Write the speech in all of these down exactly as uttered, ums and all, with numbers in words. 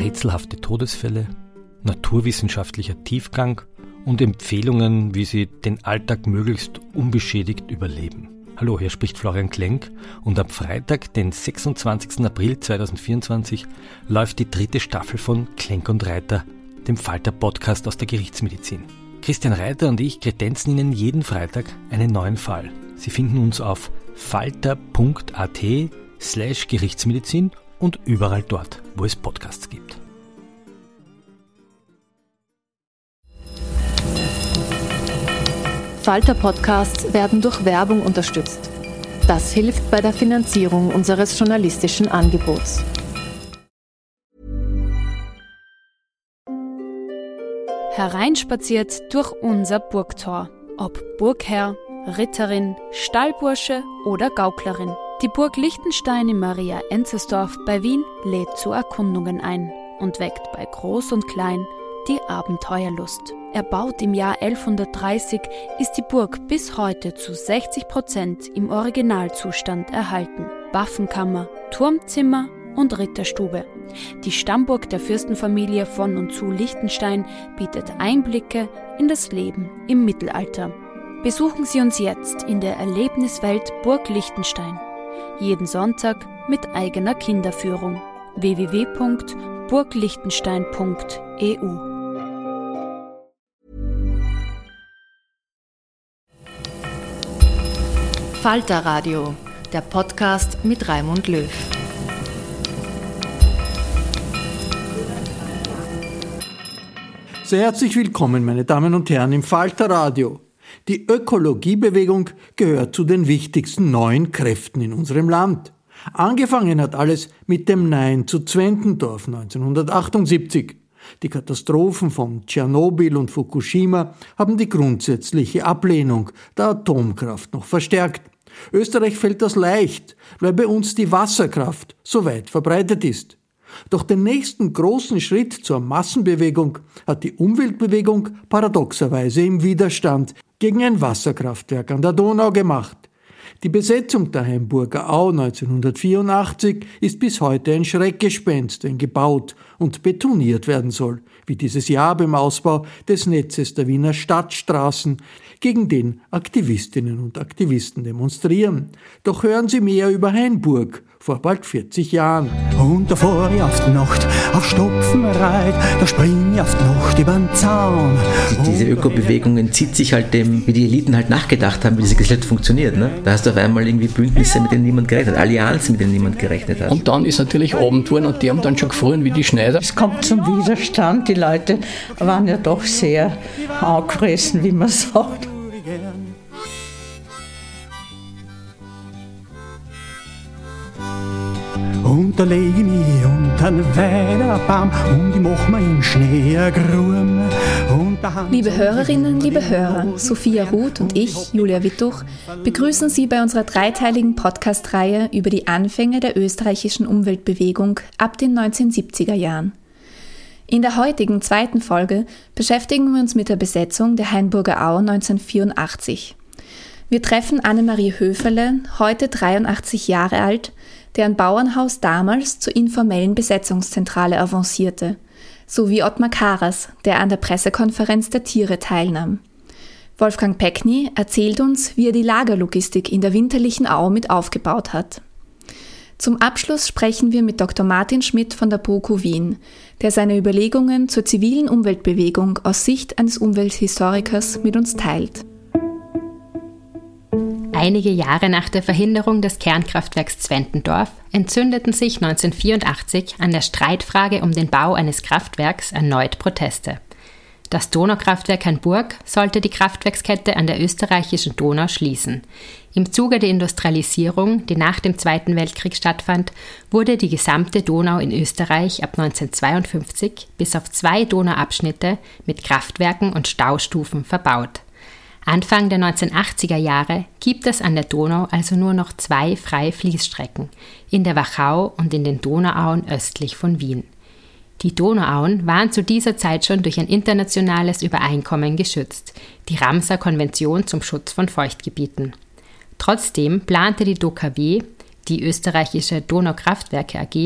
rätselhafte Todesfälle, naturwissenschaftlicher Tiefgang und Empfehlungen, wie Sie den Alltag möglichst unbeschädigt überleben. Hallo, hier spricht Florian Klenk und am Freitag, den sechsundzwanzigsten April zweitausendvierundzwanzig, läuft die dritte Staffel von Klenk und Reiter, dem Falter-Podcast aus der Gerichtsmedizin. Christian Reiter und ich kredenzen Ihnen jeden Freitag einen neuen Fall. Sie finden uns auf falter.at slash Gerichtsmedizin und überall dort, wo es Podcasts gibt. Falter-Podcasts werden durch Werbung unterstützt. Das hilft bei der Finanzierung unseres journalistischen Angebots. Hereinspaziert durch unser Burgtor. Ob Burgherr, Ritterin, Stallbursche oder Gauklerin. Die Burg Lichtenstein in Maria-Enzersdorf bei Wien lädt zu Erkundungen ein und weckt bei Groß und Klein die Abenteuerlust. Erbaut im Jahr elfhundertdreißig, ist die Burg bis heute zu sechzig Prozent im Originalzustand erhalten. Waffenkammer, Turmzimmer und Ritterstube. Die Stammburg der Fürstenfamilie von und zu Lichtenstein bietet Einblicke in das Leben im Mittelalter. Besuchen Sie uns jetzt in der Erlebniswelt Burg Lichtenstein. Jeden Sonntag mit eigener Kinderführung. w w w punkt burglichtenstein punkt e u Falter Radio, der Podcast mit Raimund Löw. Sehr herzlich willkommen, meine Damen und Herren, im Falter Radio. Die Ökologiebewegung gehört zu den wichtigsten neuen Kräften in unserem Land. Angefangen hat alles mit dem Nein zu Zwentendorf neunzehnhundertachtundsiebzig. Die Katastrophen von Tschernobyl und Fukushima haben die grundsätzliche Ablehnung der Atomkraft noch verstärkt. Österreich fällt das leicht, weil bei uns die Wasserkraft so weit verbreitet ist. Doch den nächsten großen Schritt zur Massenbewegung hat die Umweltbewegung paradoxerweise im Widerstand gegen ein Wasserkraftwerk an der Donau gemacht. Die Besetzung der Hainburger Au neunzehnhundertvierundachtzig ist bis heute ein Schreckgespenst, wenn gebaut und betoniert werden soll, wie dieses Jahr beim Ausbau des Netzes der Wiener Stadtstraßen, gegen den Aktivistinnen und Aktivisten demonstrieren. Doch hören Sie mehr über Hainburg vor bald vierzig Jahren. Und da fahr ich auf die Nacht auf Stopfenreit, da spring ich auf die Nacht übern Zaun. Die, diese Ökobewegung entzieht sich halt dem, wie die Eliten halt nachgedacht haben, wie diese Gesellschaft funktioniert. Ne? Da hast du auf einmal irgendwie Bündnisse, mit denen niemand gerechnet hat, Allianzen, mit denen niemand gerechnet hat. Und dann ist natürlich Abend geworden und die haben dann schon gefroren wie die Schneider. Es kommt zum Widerstand, die Leute waren ja doch sehr angefressen, wie man sagt. Und da leg ich mich unter einen Weiderbaum und ich mach mir in Schnee eine Gruben. Liebe Hörerinnen, liebe Hörer, Sophia Ruth und ich, Julia Wittuch, begrüßen Sie bei unserer dreiteiligen Podcast-Reihe über die Anfänge der österreichischen Umweltbewegung ab den neunzehnhundertsiebziger Jahren. In der heutigen zweiten Folge beschäftigen wir uns mit der Besetzung der Hainburger Au neunzehnhundertvierundachtzig. Wir treffen Annemarie Höferle, heute dreiundachtzig Jahre alt, deren Bauernhaus damals zur informellen Besetzungszentrale avancierte, sowie Ottmar Karas, der an der Pressekonferenz der Tiere teilnahm. Wolfgang Peckny erzählt uns, wie er die Lagerlogistik in der winterlichen Au mit aufgebaut hat. Zum Abschluss sprechen wir mit Doktor Martin Schmidt von der BOKU Wien, der seine Überlegungen zur zivilen Umweltbewegung aus Sicht eines Umwelthistorikers mit uns teilt. Einige Jahre nach der Verhinderung des Kernkraftwerks Zwentendorf entzündeten sich neunzehnhundertvierundachtzig an der Streitfrage um den Bau eines Kraftwerks erneut Proteste. Das Donaukraftwerk Hainburg sollte die Kraftwerkskette an der österreichischen Donau schließen. Im Zuge der Industrialisierung, die nach dem Zweiten Weltkrieg stattfand, wurde die gesamte Donau in Österreich ab neunzehnhundertzweiundfünfzig bis auf zwei Donauabschnitte mit Kraftwerken und Staustufen verbaut. Anfang der neunzehnhundertachtziger Jahre gibt es an der Donau also nur noch zwei freie Fließstrecken, in der Wachau und in den Donauauen östlich von Wien. Die Donauauen waren zu dieser Zeit schon durch ein internationales Übereinkommen geschützt, die Ramsar Konvention zum Schutz von Feuchtgebieten. Trotzdem plante die D O K W, die österreichische Donaukraftwerke A G,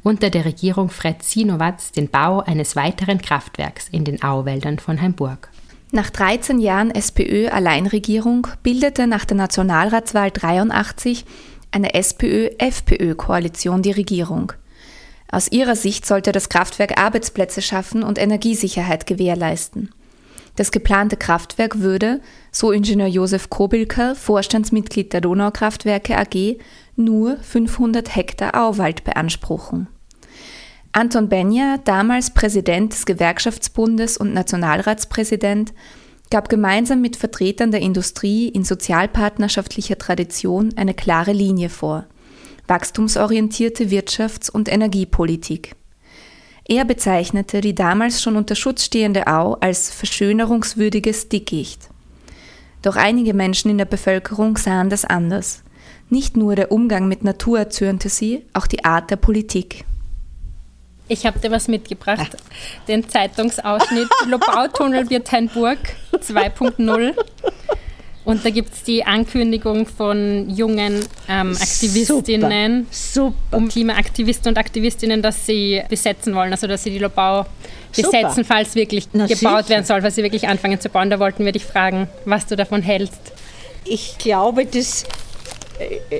unter der Regierung Fred Sinowatz den Bau eines weiteren Kraftwerks in den Auwäldern von Hainburg. Nach dreizehn Jahren SPÖ-Alleinregierung bildete nach der Nationalratswahl dreiundachtzig eine SPÖ-F P Ö-Koalition die Regierung. Aus ihrer Sicht sollte das Kraftwerk Arbeitsplätze schaffen und Energiesicherheit gewährleisten. Das geplante Kraftwerk würde, so Ingenieur Josef Kobilker, Vorstandsmitglied der Donaukraftwerke A G, nur fünfhundert Hektar Auwald beanspruchen. Anton Benja, damals Präsident des Gewerkschaftsbundes und Nationalratspräsident, gab gemeinsam mit Vertretern der Industrie in sozialpartnerschaftlicher Tradition eine klare Linie vor: wachstumsorientierte Wirtschafts- und Energiepolitik. Er bezeichnete die damals schon unter Schutz stehende Au als verschönerungswürdiges Dickicht. Doch einige Menschen in der Bevölkerung sahen das anders. Nicht nur der Umgang mit Natur erzürnte sie, auch die Art der Politik. Ich habe dir was mitgebracht, den Zeitungsausschnitt Lobautunnel wird Hainburg zwei Punkt null. Und da gibt es die Ankündigung von jungen ähm, Aktivistinnen, Super. Super. um Klimaaktivisten und Aktivistinnen, dass sie besetzen wollen, also dass sie die Lobau besetzen, Super. falls wirklich Na, gebaut sicher. werden soll, falls sie wirklich anfangen zu bauen. Da wollten wir dich fragen, was du davon hältst. Ich glaube, das, äh,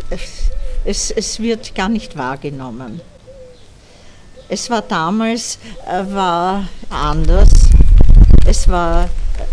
es, es wird gar nicht wahrgenommen. Es war damals äh, war anders. Es war... Äh,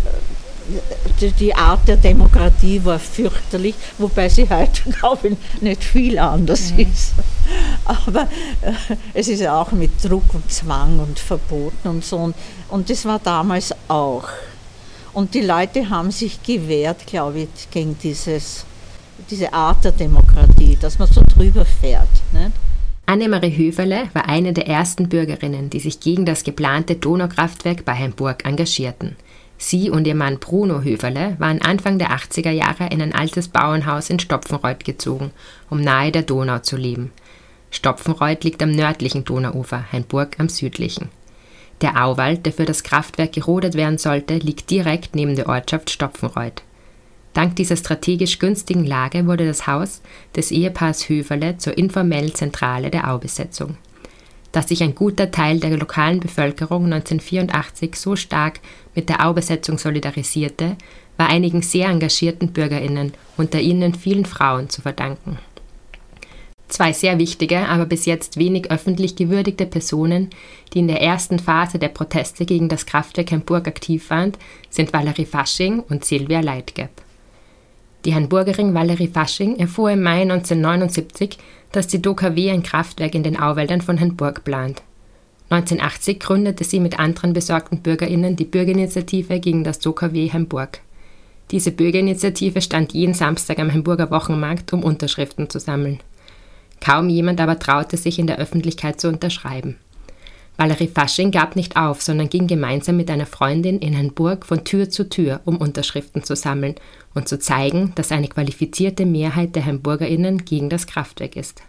Die Art der Demokratie war fürchterlich, wobei sie heute, glaube ich, nicht viel anders mhm. ist. Aber äh, es ist ja auch mit Druck und Zwang und Verboten und so. Und, und das war damals auch. Und die Leute haben sich gewehrt, glaube ich, gegen dieses, diese Art der Demokratie, dass man so drüber fährt. Nicht? Annemarie Höferle war eine der ersten Bürgerinnen, die sich gegen das geplante Donaukraftwerk bei Hainburg engagierten. Sie und ihr Mann Bruno Höferle waren Anfang der achtziger Jahre in ein altes Bauernhaus in Stopfenreuth gezogen, um nahe der Donau zu leben. Stopfenreuth liegt am nördlichen Donauufer, Hainburg am südlichen. Der Auwald, der für das Kraftwerk gerodet werden sollte, liegt direkt neben der Ortschaft Stopfenreuth. Dank dieser strategisch günstigen Lage wurde das Haus des Ehepaars Höferle zur informellen Zentrale der Aubesetzung. Dass sich ein guter Teil der lokalen Bevölkerung neunzehnhundertvierundachtzig so stark mit der Aubesetzung solidarisierte, war einigen sehr engagierten BürgerInnen, unter ihnen vielen Frauen, zu verdanken. Zwei sehr wichtige, aber bis jetzt wenig öffentlich gewürdigte Personen, die in der ersten Phase der Proteste gegen das Kraftwerk Hainburg aktiv waren, sind Valerie Fasching und Sylvia Leitgeb. Die Hainburgerin Valerie Fasching erfuhr im Mai neunzehnhundertneunundsiebzig, dass die D O K W ein Kraftwerk in den Auwäldern von Hainburg plant. neunzehnhundertachtzig gründete sie mit anderen besorgten BürgerInnen die Bürgerinitiative gegen das D O K W Hainburg. Diese Bürgerinitiative stand jeden Samstag am Hainburger Wochenmarkt, um Unterschriften zu sammeln. Kaum jemand aber traute sich in der Öffentlichkeit zu unterschreiben. Valerie Fasching gab nicht auf, sondern ging gemeinsam mit einer Freundin in Hainburg von Tür zu Tür, um Unterschriften zu sammeln und zu zeigen, dass eine qualifizierte Mehrheit der HainburgerInnen gegen das Kraftwerk ist.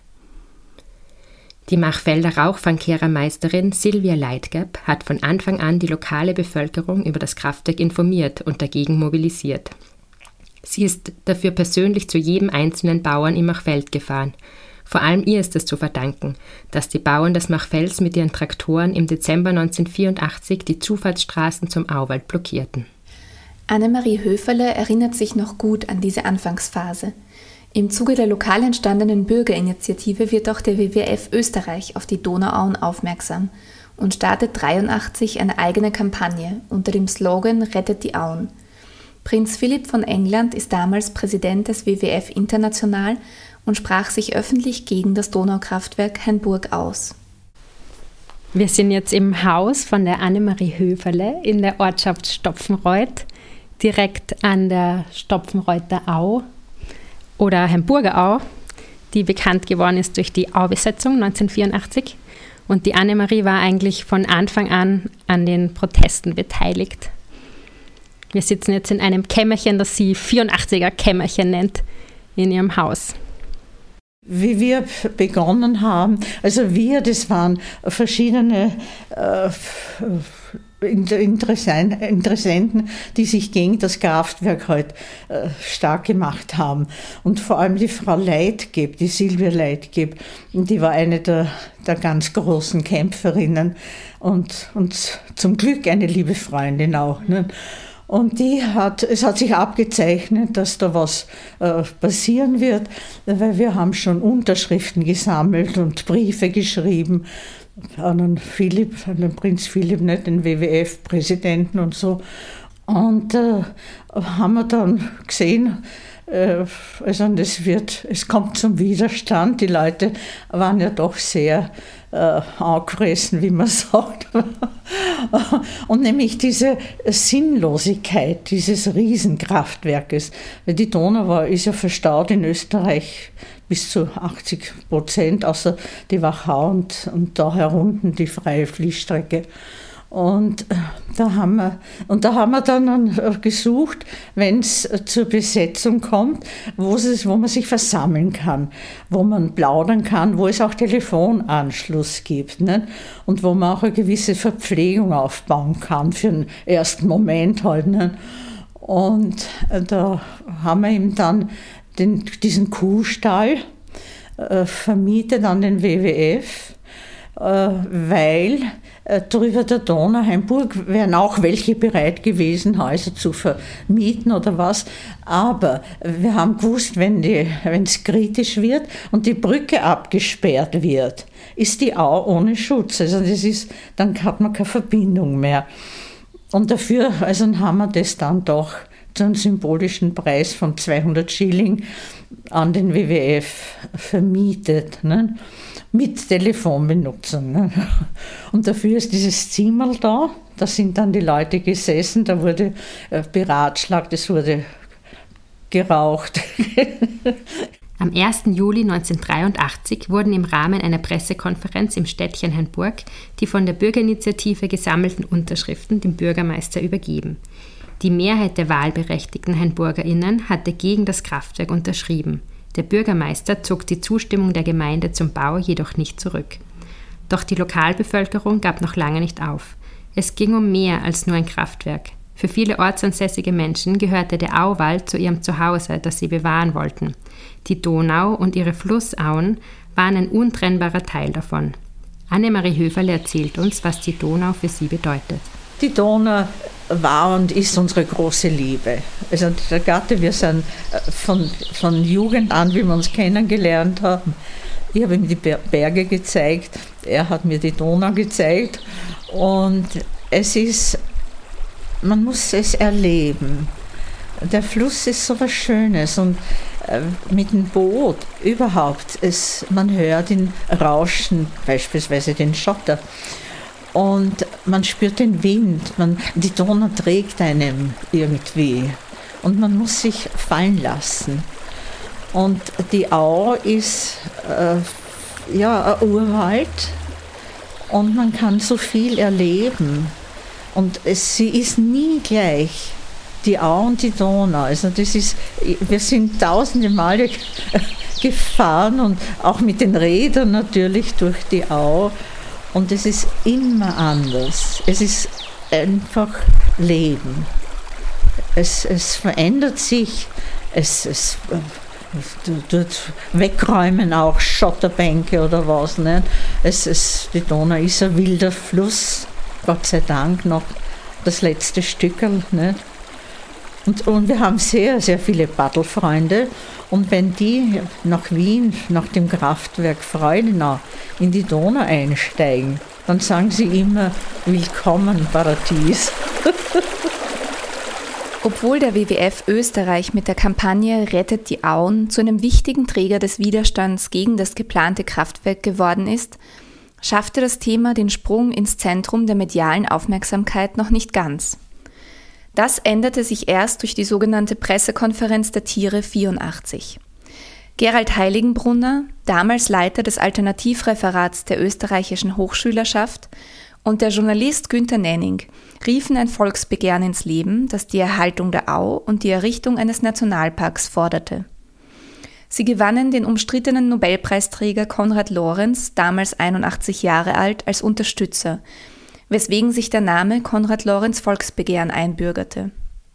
Die Machfelder Rauchfangkehrermeisterin Sylvia Leitgeb hat von Anfang an die lokale Bevölkerung über das Kraftwerk informiert und dagegen mobilisiert. Sie ist dafür persönlich zu jedem einzelnen Bauern im Machfeld gefahren. Vor allem ihr ist es zu verdanken, dass die Bauern des Machfelds mit ihren Traktoren im Dezember neunzehnhundertvierundachtzig die Zufahrtsstraßen zum Auwald blockierten. Annemarie Höferle erinnert sich noch gut an diese Anfangsphase. Im Zuge der lokal entstandenen Bürgerinitiative wird auch der W W F Österreich auf die Donauauen aufmerksam und startet dreiundachtzig eine eigene Kampagne unter dem Slogan »Rettet die Auen«. Prinz Philipp von England ist damals Präsident des W W F International und sprach sich öffentlich gegen das Donaukraftwerk Hainburg aus. Wir sind jetzt im Haus von der Annemarie Höferle in der Ortschaft Stopfenreuth, direkt an der Stopfenreuther Au oder Hainburger Au, die bekannt geworden ist durch die Aubesetzung neunzehnhundertvierundachtzig. Und die Annemarie war eigentlich von Anfang an an den Protesten beteiligt. Wir sitzen jetzt in einem Kämmerchen, das sie vierundachtziger Kämmerchen nennt, in ihrem Haus. Wie wir begonnen haben, also wir, das waren verschiedene äh, Interessenten, die sich gegen das Kraftwerk halt äh, stark gemacht haben. Und vor allem die Frau Leitgeb, die Silvia Leitgeb, die war eine der, der ganz großen Kämpferinnen und, und zum Glück eine liebe Freundin auch. Ne? Und die hat, es hat sich abgezeichnet, dass da was äh, passieren wird, weil wir haben schon Unterschriften gesammelt und Briefe geschrieben an den Philipp, an den Prinz Philipp, nicht den W W F-Präsidenten und so. Und äh, haben wir dann gesehen, äh, also das wird, es kommt zum Widerstand. Die Leute waren ja doch sehr äh, angefressen, wie man sagt. Und nämlich diese Sinnlosigkeit dieses Riesenkraftwerkes. Weil die Donau war, ist ja verstaut in Österreich bis zu achtzig Prozent, außer die Wachau und, und da herunten die freie Fließstrecke. Und da haben wir, und da haben wir dann gesucht, wenn es zur Besetzung kommt, wo, es, wo man sich versammeln kann, wo man plaudern kann, wo es auch Telefonanschluss gibt, ne? Und wo man auch eine gewisse Verpflegung aufbauen kann für den ersten Moment halt. Ne? Und da haben wir ihm dann den, diesen Kuhstall äh, vermietet an den W W F, äh, weil äh, drüber der Donau, Hainburg, wären auch welche bereit gewesen, Häuser zu vermieten oder was. Aber wir haben gewusst, wenn es kritisch wird und die Brücke abgesperrt wird, ist die Au ohne Schutz. Also das ist, dann hat man keine Verbindung mehr. Und dafür also haben wir das dann doch zu einem symbolischen Preis von zweihundert Schilling an den W W F vermietet, ne? Mit Telefonbenutzung. Ne? Und dafür ist dieses Zimmer da, da sind dann die Leute gesessen, da wurde äh, beratschlagt, es wurde geraucht. Am ersten Juli neunzehnhundertdreiundachtzig wurden im Rahmen einer Pressekonferenz im Städtchen Hainburg die von der Bürgerinitiative gesammelten Unterschriften dem Bürgermeister übergeben. Die Mehrheit der wahlberechtigten HainburgerInnen hatte gegen das Kraftwerk unterschrieben. Der Bürgermeister zog die Zustimmung der Gemeinde zum Bau jedoch nicht zurück. Doch die Lokalbevölkerung gab noch lange nicht auf. Es ging um mehr als nur ein Kraftwerk. Für viele ortsansässige Menschen gehörte der Auwald zu ihrem Zuhause, das sie bewahren wollten. Die Donau und ihre Flussauen waren ein untrennbarer Teil davon. Annemarie Höferle erzählt uns, was die Donau für sie bedeutet. Die Donau war und ist unsere große Liebe. Also der Gatte, wir sind von, von Jugend an, wie wir uns kennengelernt haben. Ich habe ihm die Berge gezeigt, er hat mir die Donau gezeigt. Und es ist, man muss es erleben. Der Fluss ist so was Schönes und mit dem Boot überhaupt, es, man hört ihn rauschen, beispielsweise den Schotter. Und man spürt den Wind, man, die Donau trägt einem irgendwie und man muss sich fallen lassen. Und die Au ist äh, ja, ein Urwald und man kann so viel erleben. Und es, sie ist nie gleich, die Au und die Donau. Also das ist, wir sind tausende Male gefahren und auch mit den Rädern natürlich durch die Au. Und es ist immer anders. Es ist einfach Leben. Es, es verändert sich. Es, es dort wegräumen auch Schotterbänke oder was. Nicht? Es, es, die Donau ist ein wilder Fluss. Gott sei Dank noch das letzte Stückerl. Nicht? Und, und wir haben sehr, sehr viele Paddelfreunde. Und wenn die nach Wien, nach dem Kraftwerk Freudenau, in die Donau einsteigen, dann sagen sie immer, willkommen Paradies. Obwohl der W W F Österreich mit der Kampagne Rettet die Auen zu einem wichtigen Träger des Widerstands gegen das geplante Kraftwerk geworden ist, schaffte das Thema den Sprung ins Zentrum der medialen Aufmerksamkeit noch nicht ganz. Das änderte sich erst durch die sogenannte Pressekonferenz der Tiere vierundachtzig. Gerald Heiligenbrunner, damals Leiter des Alternativreferats der österreichischen Hochschülerschaft, und der Journalist Günther Nenning riefen ein Volksbegehren ins Leben, das die Erhaltung der Au und die Errichtung eines Nationalparks forderte. Sie gewannen den umstrittenen Nobelpreisträger Konrad Lorenz, damals einundachtzig Jahre alt, als Unterstützer, weswegen sich der Name Konrad Lorenz Volksbegehren einbürgerte.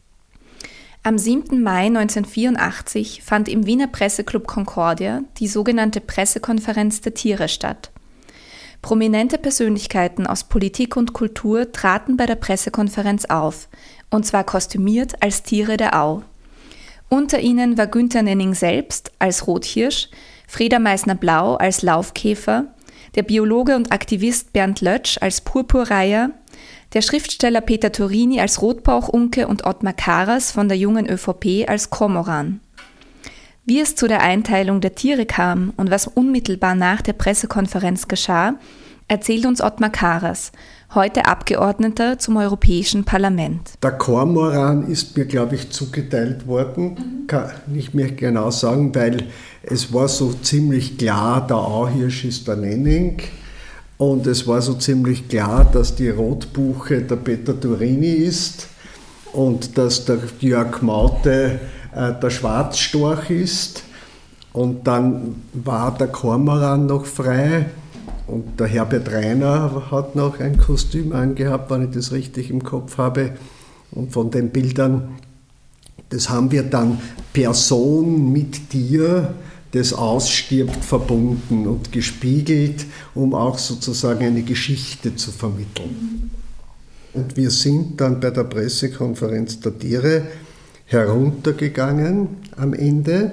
Am siebten Mai neunzehnhundertvierundachtzig fand im Wiener Presseclub Concordia die sogenannte Pressekonferenz der Tiere statt. Prominente Persönlichkeiten aus Politik und Kultur traten bei der Pressekonferenz auf, und zwar kostümiert als Tiere der Au. Unter ihnen war Günther Nenning selbst als Rothirsch, Frieda Meissner-Blau als Laufkäfer, der Biologe und Aktivist Bernd Lötsch als Purpurreiher, der Schriftsteller Peter Turini als Rotbauchunke und Ottmar Karas von der Jungen ÖVP als Kormoran. Wie es zu der Einteilung der Tiere kam und was unmittelbar nach der Pressekonferenz geschah, erzählt uns Ottmar Karas, heute Abgeordneter zum Europäischen Parlament. Der Kormoran ist mir, glaube ich, zugeteilt worden, kann nicht mehr genau sagen, weil es war so ziemlich klar, der Auhirsch ist der Nenning und es war so ziemlich klar, dass die Rotbuche der Peter Turini ist und dass der Jörg Maute äh, der Schwarzstorch ist und dann war der Kormoran noch frei. Und der Herbert Rainer hat noch ein Kostüm angehabt, wenn ich das richtig im Kopf habe. Und von den Bildern, das haben wir dann Person mit Tier, das ausstirbt, verbunden und gespiegelt, um auch sozusagen eine Geschichte zu vermitteln. Und wir sind dann bei der Pressekonferenz der Tiere heruntergegangen am Ende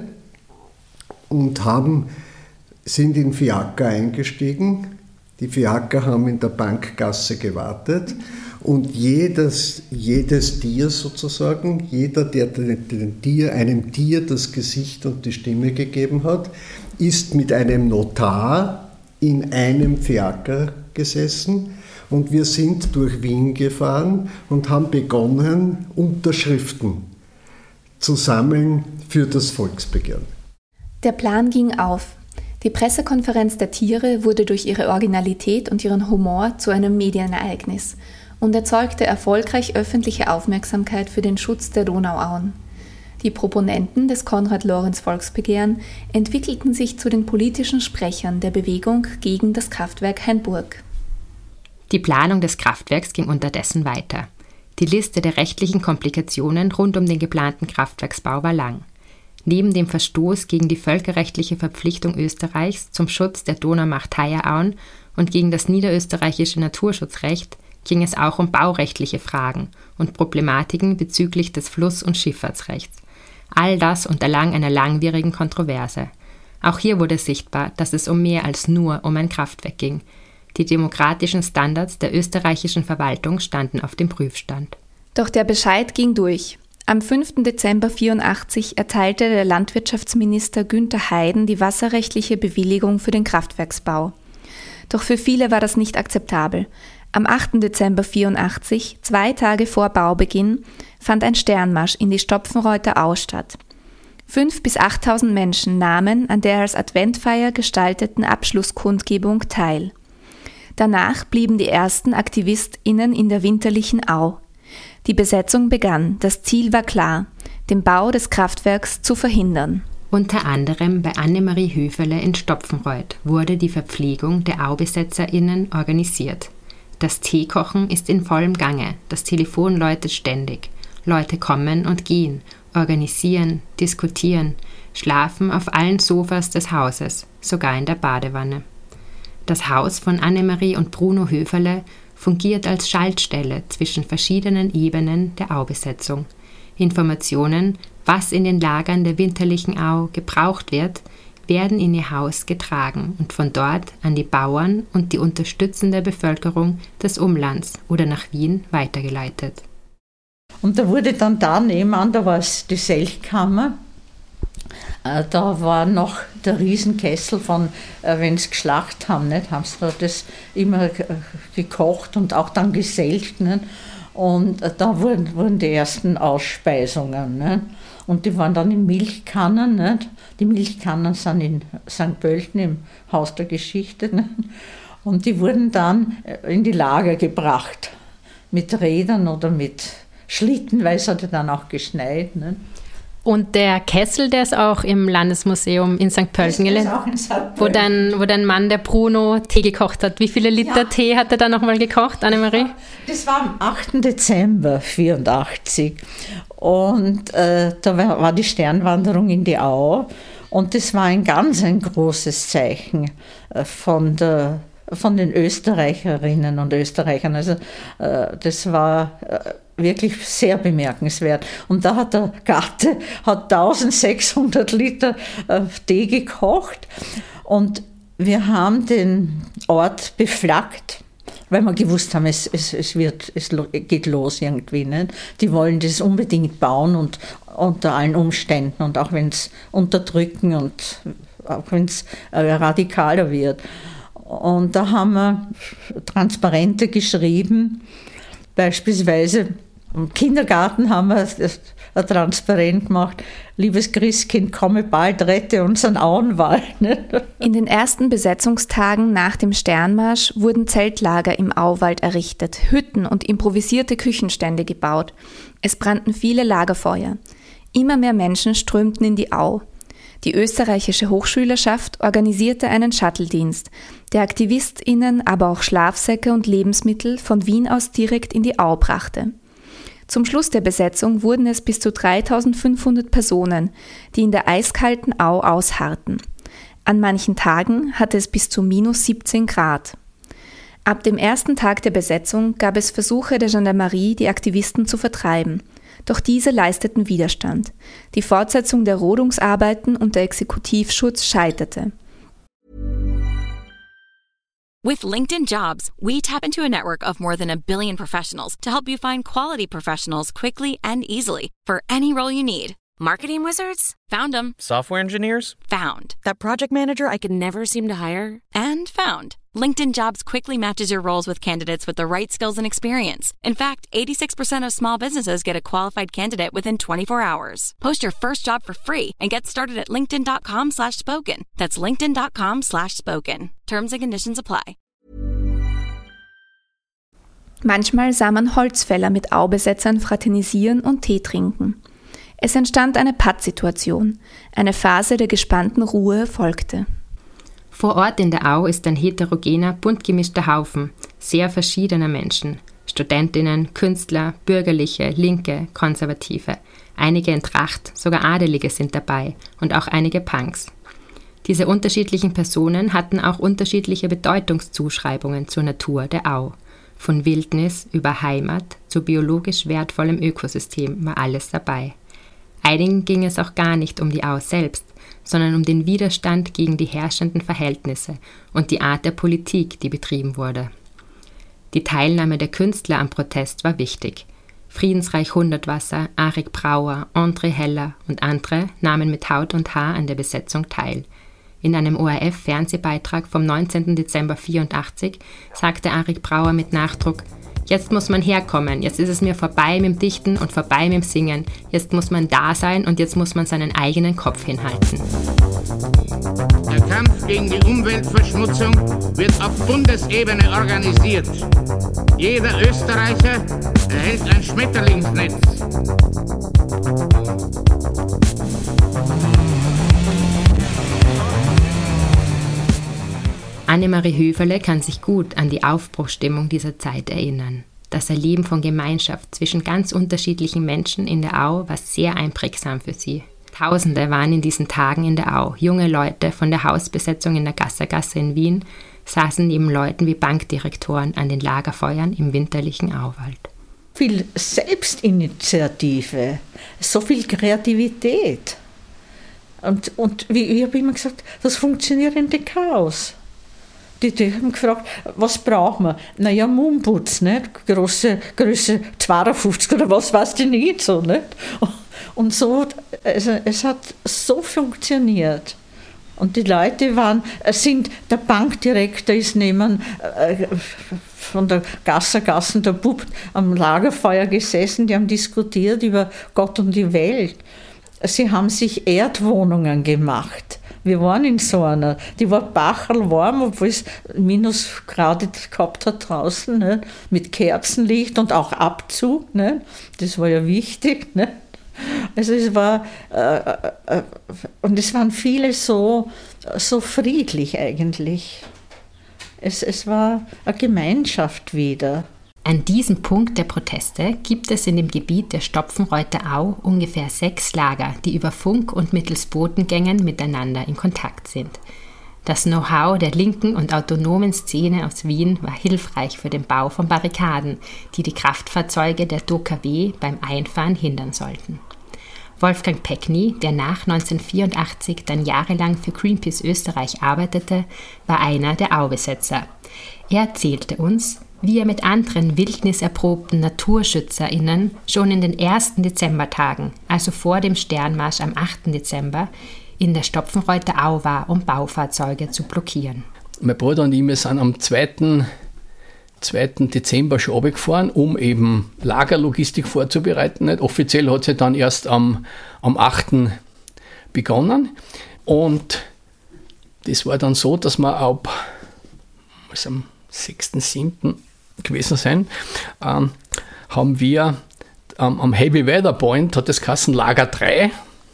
und haben sind in Fiaker eingestiegen. Die Fiaker haben in der Bankgasse gewartet und jedes, jedes Tier sozusagen, jeder, der den, den Tier, einem Tier das Gesicht und die Stimme gegeben hat, ist mit einem Notar in einem Fiaker gesessen und wir sind durch Wien gefahren und haben begonnen, Unterschriften zu sammeln für das Volksbegehren. Der Plan ging auf. Die Pressekonferenz der Tiere wurde durch ihre Originalität und ihren Humor zu einem Medienereignis und erzeugte erfolgreich öffentliche Aufmerksamkeit für den Schutz der Donauauen. Die Proponenten des Konrad-Lorenz-Volksbegehren entwickelten sich zu den politischen Sprechern der Bewegung gegen das Kraftwerk Hainburg. Die Planung des Kraftwerks ging unterdessen weiter. Die Liste der rechtlichen Komplikationen rund um den geplanten Kraftwerksbau war lang. Neben dem Verstoß gegen die völkerrechtliche Verpflichtung Österreichs zum Schutz der Donaumacht-Theierauen und gegen das niederösterreichische Naturschutzrecht ging es auch um baurechtliche Fragen und Problematiken bezüglich des Fluss- und Schifffahrtsrechts. All das unterlang einer langwierigen Kontroverse. Auch hier wurde sichtbar, dass es um mehr als nur um ein Kraftwerk ging. Die demokratischen Standards der österreichischen Verwaltung standen auf dem Prüfstand. Doch der Bescheid ging durch. Am fünften Dezember neunzehnhundertvierundachtzig erteilte der Landwirtschaftsminister Günther Hayden die wasserrechtliche Bewilligung für den Kraftwerksbau. Doch für viele war das nicht akzeptabel. Am achten Dezember neunzehnhundertvierundachtzig, zwei Tage vor Baubeginn, fand ein Sternmarsch in die Stopfenreuther Au statt. Fünftausend bis achttausend Menschen nahmen an der als Adventfeier gestalteten Abschlusskundgebung teil. Danach blieben die ersten AktivistInnen in der winterlichen Au. Die Besetzung begann, das Ziel war klar, den Bau des Kraftwerks zu verhindern. Unter anderem bei Annemarie Höferle in Stopfenreuth wurde die Verpflegung der AubesetzerInnen organisiert. Das Teekochen ist in vollem Gange, das Telefon läutet ständig. Leute kommen und gehen, organisieren, diskutieren, schlafen auf allen Sofas des Hauses, sogar in der Badewanne. Das Haus von Annemarie und Bruno Höferle fungiert als Schaltstelle zwischen verschiedenen Ebenen der Aubesetzung. Informationen, was in den Lagern der winterlichen Au gebraucht wird, werden in ihr Haus getragen und von dort an die Bauern und die unterstützende Bevölkerung des Umlands oder nach Wien weitergeleitet. Und da wurde dann da nebenan, da war es die Selchkammer, da war noch der Riesenkessel von, wenn sie geschlacht haben, nicht, haben sie da das immer gekocht und auch dann geselcht. Nicht? Und da wurden, wurden die ersten Ausspeisungen. Nicht? Und die waren dann in Milchkannen. Nicht? Die Milchkannen sind in Sankt Pölten im Haus der Geschichte. Nicht? Und die wurden dann in die Lager gebracht, mit Rädern oder mit Schlitten, weil es hat ja dann auch geschneit. Nicht? Und der Kessel, der ist auch im Landesmuseum in Sankt Pölten, Das ist auch in Sankt wo dein, wo dein Mann, der Bruno, Tee gekocht hat. Wie viele Liter Ja. Tee hat er da nochmal gekocht, Annemarie? Das war am achten Dezember vierundachtzig und äh, da war, war die Sternwanderung in die Au und das war ein ganz ein großes Zeichen äh, von, der, von den Österreicherinnen und Österreichern. Also äh, das war äh, wirklich sehr bemerkenswert. Und da hat der Gatte hat eintausendsechshundert Liter äh, Tee gekocht und wir haben den Ort beflaggt, weil wir gewusst haben, es, es, es, wird, es geht los irgendwie. Nicht? Die wollen das unbedingt bauen und unter allen Umständen und auch wenn es unterdrücken und auch wenn es äh, radikaler wird. Und da haben wir Transparente geschrieben, beispielsweise im Kindergarten haben wir ein Transparent gemacht, liebes Christkind, komme bald, rette unseren Auenwald. In den ersten Besetzungstagen nach dem Sternmarsch wurden Zeltlager im Auwald errichtet, Hütten und improvisierte Küchenstände gebaut. Es brannten viele Lagerfeuer. Immer mehr Menschen strömten in die Au. Die österreichische Hochschülerschaft organisierte einen Shuttle-Dienst, der AktivistInnen, aber auch Schlafsäcke und Lebensmittel von Wien aus direkt in die Au brachte. Zum Schluss der Besetzung wurden es bis zu dreitausendfünfhundert Personen, die in der eiskalten Au ausharrten. An manchen Tagen hatte es bis zu minus siebzehn Grad. Ab dem ersten Tag der Besetzung gab es Versuche der Gendarmerie, die Aktivisten zu vertreiben. Doch diese leisteten Widerstand. Die Fortsetzung der Rodungsarbeiten und der Exekutivschutz scheiterte. With LinkedIn Jobs, we tap into a network of more than a billion professionals to help you find quality professionals quickly and easily for any role you need. Marketing wizards? Found them. Software engineers? Found. That project manager I could never seem to hire? And found. LinkedIn Jobs quickly matches your roles with candidates with the right skills and experience. In fact, eighty-six percent of small businesses get a qualified candidate within twenty-four hours. Post your first job for free and get started at linkedin.com slash spoken. That's linkedin.com slash spoken. Terms and conditions apply. Manchmal sah man Holzfäller mit Aubesetzern fraternisieren und Tee trinken. Es entstand eine Pattsituation. Eine Phase der gespannten Ruhe folgte. Vor Ort in der Au ist ein heterogener, bunt gemischter Haufen sehr verschiedener Menschen. Studentinnen, Künstler, Bürgerliche, Linke, Konservative. Einige in Tracht, sogar Adelige sind dabei und auch einige Punks. Diese unterschiedlichen Personen hatten auch unterschiedliche Bedeutungszuschreibungen zur Natur der Au. Von Wildnis über Heimat zu biologisch wertvollem Ökosystem war alles dabei. Einigen ging es auch gar nicht um die Au selbst, sondern um den Widerstand gegen die herrschenden Verhältnisse und die Art der Politik, die betrieben wurde. Die Teilnahme der Künstler am Protest war wichtig. Friedensreich Hundertwasser, Arik Brauer, André Heller und andere nahmen mit Haut und Haar an der Besetzung teil. In einem O R F-Fernsehbeitrag vom neunzehnten Dezember vierundachtzig sagte Arik Brauer mit Nachdruck: Jetzt muss man herkommen, jetzt ist es mir vorbei mit dem Dichten und vorbei mit dem Singen. Jetzt muss man da sein und jetzt muss man seinen eigenen Kopf hinhalten. Der Kampf gegen die Umweltverschmutzung wird auf Bundesebene organisiert. Jeder Österreicher erhält ein Schmetterlingsnetz. Annemarie Höferle kann sich gut an die Aufbruchsstimmung dieser Zeit erinnern. Das Erleben von Gemeinschaft zwischen ganz unterschiedlichen Menschen in der Au war sehr einprägsam für sie. Tausende waren in diesen Tagen in der Au. Junge Leute von der Hausbesetzung in der Gassergasse in Wien saßen neben Leuten wie Bankdirektoren an den Lagerfeuern im winterlichen Auwald. Viel Selbstinitiative, so viel Kreativität. Und, und wie ich habe immer gesagt, das funktionierende Chaos. Die, die haben gefragt, was brauchen wir? Naja, Mundputz, nicht? Große Größe zweiundfünfzig oder was weiß ich nicht so, nicht? Und so, also es hat so funktioniert. Und die Leute waren, sind, der Bankdirektor ist neben äh, von der Gassergassen, der Bub am Lagerfeuer gesessen, die haben diskutiert über Gott und die Welt. Sie haben sich Erdwohnungen gemacht. Wir waren in so einer, die war bacherlwarm, obwohl es Minusgrade gehabt hat draußen, nicht? Mit Kerzenlicht und auch Abzug. Nicht? Das war ja wichtig. Nicht? Also es war, äh, äh, und es waren viele so, so friedlich eigentlich. Es, es war eine Gemeinschaft wieder. An diesem Punkt der Proteste gibt es in dem Gebiet der Stopfenreuther Au ungefähr sechs Lager, die über Funk und mittels Botengängen miteinander in Kontakt sind. Das Know-how der linken und autonomen Szene aus Wien war hilfreich für den Bau von Barrikaden, die die Kraftfahrzeuge der D O K W beim Einfahren hindern sollten. Wolfgang Peckny, der nach neunzehnhundertvierundachtzig dann jahrelang für Greenpeace Österreich arbeitete, war einer der Aubesetzer. Er erzählte uns, wie er mit anderen wildniserprobten NaturschützerInnen schon in den ersten Dezembertagen, also vor dem Sternmarsch am achten Dezember, in der Stopfenreuther Au war, um Baufahrzeuge zu blockieren. Mein Bruder und ich, wir sind am zweiten Dezember schon runtergefahren, um eben Lagerlogistik vorzubereiten. Nicht? Offiziell hat sie dann erst am, am achten begonnen. Und das war dann so, dass wir ab also am sechsten siebten gewesen sein, ähm, haben wir ähm, am Heavy Weather Point, hat das Kassen Lager drei,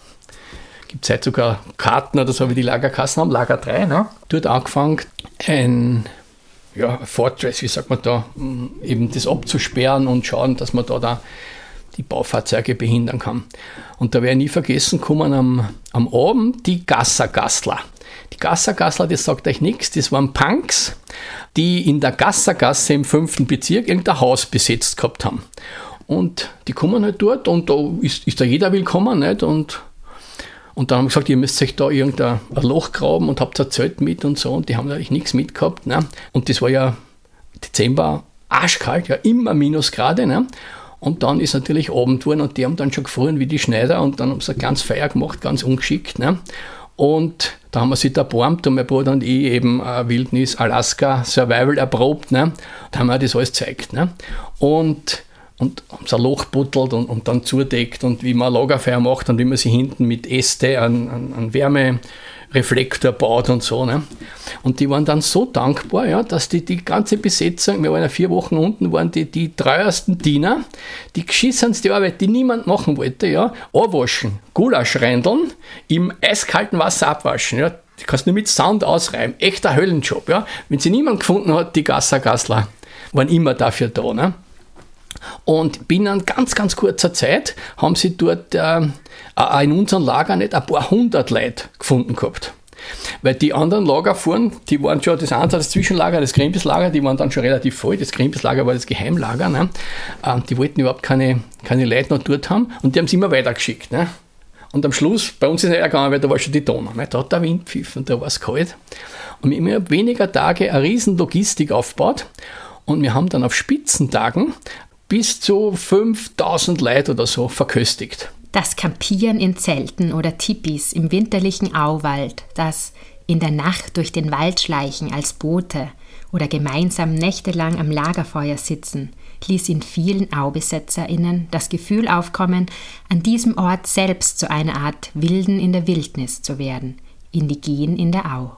gibt es heute sogar Karten oder so, wie die Lagerkassen haben, Lager drei, ne? Dort angefangen, ein ja, Fortress, wie sagt man da, eben das abzusperren und schauen, dass man da, da die Baufahrzeuge behindern kann. Und da werde ich nie vergessen, kommen am, am Abend die Gassergassler. Die Gassergassler, das sagt euch nichts, das waren Punks, die in der Gassergasse im fünften Bezirk irgendein Haus besetzt gehabt haben. Und die kommen halt dort und da ist, ist da jeder willkommen, nicht? Und Und dann haben wir gesagt, ihr müsst euch da irgendein Loch graben und habt ein Zelt mit und so. Und die haben natürlich nichts mitgehabt. Ne? Und das war ja Dezember, arschkalt, ja immer Minusgrade. Ne? Und dann ist natürlich Abend geworden und die haben dann schon gefroren wie die Schneider. Und dann haben sie ein kleines Feuer gemacht, ganz ungeschickt. Ne? Und da haben wir sich da erbarmt und mein Bruder und ich eben äh, Wildnis, Alaska, Survival erprobt. Ne? Da haben wir das alles gezeigt. Ne? Und und haben so ein Loch buttelt und, und dann zudeckt und wie man Lagerfeuer macht und wie man sich hinten mit Äste einen, einen, einen Wärmereflektor baut und so. Ne? Und die waren dann so dankbar, ja, dass die, die ganze Besetzung, wir waren ja vier Wochen unten, waren die, die treuesten Diener, die geschissenste Arbeit, die niemand machen wollte, ja, anwaschen, Gulasch reindeln, im eiskalten Wasser abwaschen, ja, die kannst du nur mit Sound ausreiben, echter Höllenjob, ja. Wenn sie niemand gefunden hat, die Gassergassler waren immer dafür da, ne? Und binnen ganz, ganz kurzer Zeit haben sie dort äh, in unserem Lager nicht ein paar hundert Leute gefunden gehabt. Weil die anderen Lager fuhren, die waren schon das eine, das Zwischenlager, das Greenpeace-Lager, die waren dann schon relativ voll. Das Greenpeace-Lager war das Geheimlager. Ne? Ähm, die wollten überhaupt keine, keine Leute noch dort haben und die haben sie immer weitergeschickt. Ne? Und am Schluss, bei uns ist es nicht gegangen, weil da war schon die Donau. Ne? Da hat der Wind pfiffen und da war es kalt. Und wir haben innerhalb weniger Tage eine riesen Logistik aufgebaut und wir haben dann auf Spitzentagen bis zu fünftausend Leute oder so verköstigt. Das Campieren in Zelten oder Tipis im winterlichen Auwald, das in der Nacht durch den Wald schleichen als Boote oder gemeinsam nächtelang am Lagerfeuer sitzen, ließ in vielen AubesetzerInnen das Gefühl aufkommen, an diesem Ort selbst zu einer Art Wilden in der Wildnis zu werden, indigen in der Au.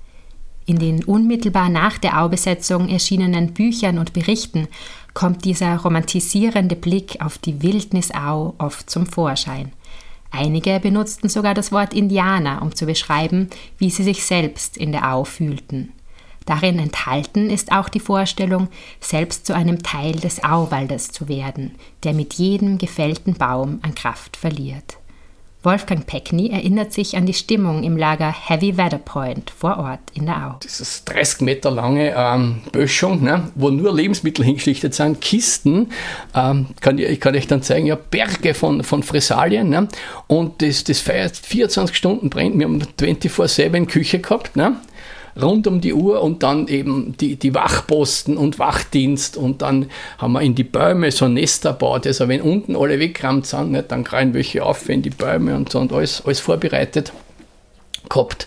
In den unmittelbar nach der Aubesetzung erschienenen Büchern und Berichten kommt dieser romantisierende Blick auf die Wildnisau oft zum Vorschein. Einige benutzten sogar das Wort Indianer, um zu beschreiben, wie sie sich selbst in der Au fühlten. Darin enthalten ist auch die Vorstellung, selbst zu einem Teil des Auwaldes zu werden, der mit jedem gefällten Baum an Kraft verliert. Wolfgang Peckny erinnert sich an die Stimmung im Lager Heavy Weather Point vor Ort in der Au. Das ist dreißig Meter lange ähm, Böschung, ne, wo nur Lebensmittel hingeschlichtet sind, Kisten, ähm, kann ich, ich kann euch dann zeigen, ja, Berge von, von Fressalien, ne, und das, das feiert vierundzwanzig Stunden brennt. Wir haben vierundzwanzig sieben Küche gehabt, ne, rund um die Uhr und dann eben die, die Wachposten und Wachdienst und dann haben wir in die Bäume so ein Nest erbaut, also wenn unten alle weggerammt sind, nicht, dann kreien welche auf in die Bäume und so und alles, alles vorbereitet gehabt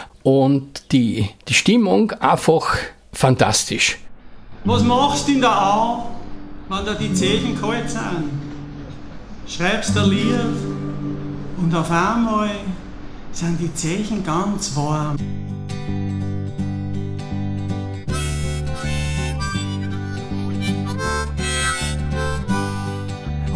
und die, die Stimmung einfach fantastisch. Was machst du in der Au, wenn da die Zechen kalt sind? Schreibst ein Lied und auf einmal sind die Zechen ganz warm.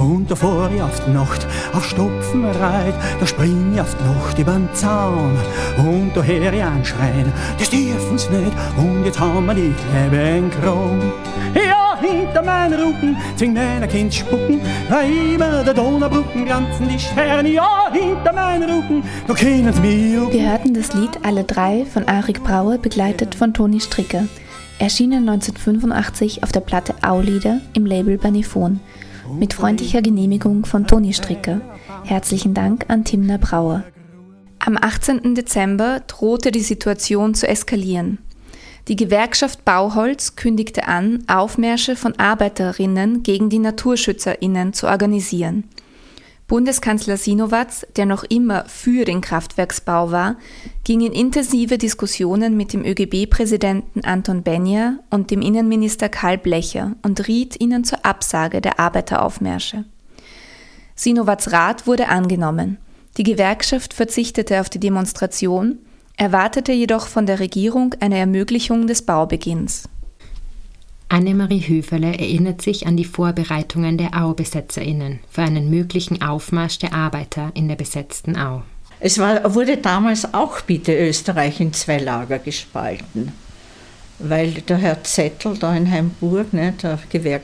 Und da fahr ich auf die Nacht auf Stopfen reit, da spring ich auf die Nacht übern Zaun. Und da hör ich einen schreien, das dürfen's nicht, und jetzt haben wir die Kleine Kron. Ja, hinter meinen Rücken zwingt meiner Kind spucken, weil immer der Donaubrücken glanzen die Sterne. Ja, hinter meinen Rücken, da kennen's mir. Wir hörten das Lied Alle drei von Arik Brauer, begleitet von Toni Stricker. Erschienen neunzehnhundertfünfundachtzig auf der Platte Aulieder im Label Banifon. Mit freundlicher Genehmigung von Toni Stricker. Herzlichen Dank an Timna Brauer. Am achtzehnten Dezember drohte die Situation zu eskalieren. Die Gewerkschaft Bauholz kündigte an, Aufmärsche von Arbeiterinnen gegen die NaturschützerInnen zu organisieren. Bundeskanzler Sinowatz, der noch immer für den Kraftwerksbau war, ging in intensive Diskussionen mit dem ÖGB-Präsidenten Anton Benja und dem Innenminister Karl Blecher und riet ihnen zur Absage der Arbeiteraufmärsche. Sinowatz' Rat wurde angenommen. Die Gewerkschaft verzichtete auf die Demonstration, erwartete jedoch von der Regierung eine Ermöglichung des Baubeginns. Annemarie Höferle erinnert sich an die Vorbereitungen der Au-BesetzerInnen für einen möglichen Aufmarsch der Arbeiter in der besetzten Au. Es war, wurde damals auch bitte Österreich in zwei Lager gespalten, weil der Herr Zettel da in Hainburg, ne, der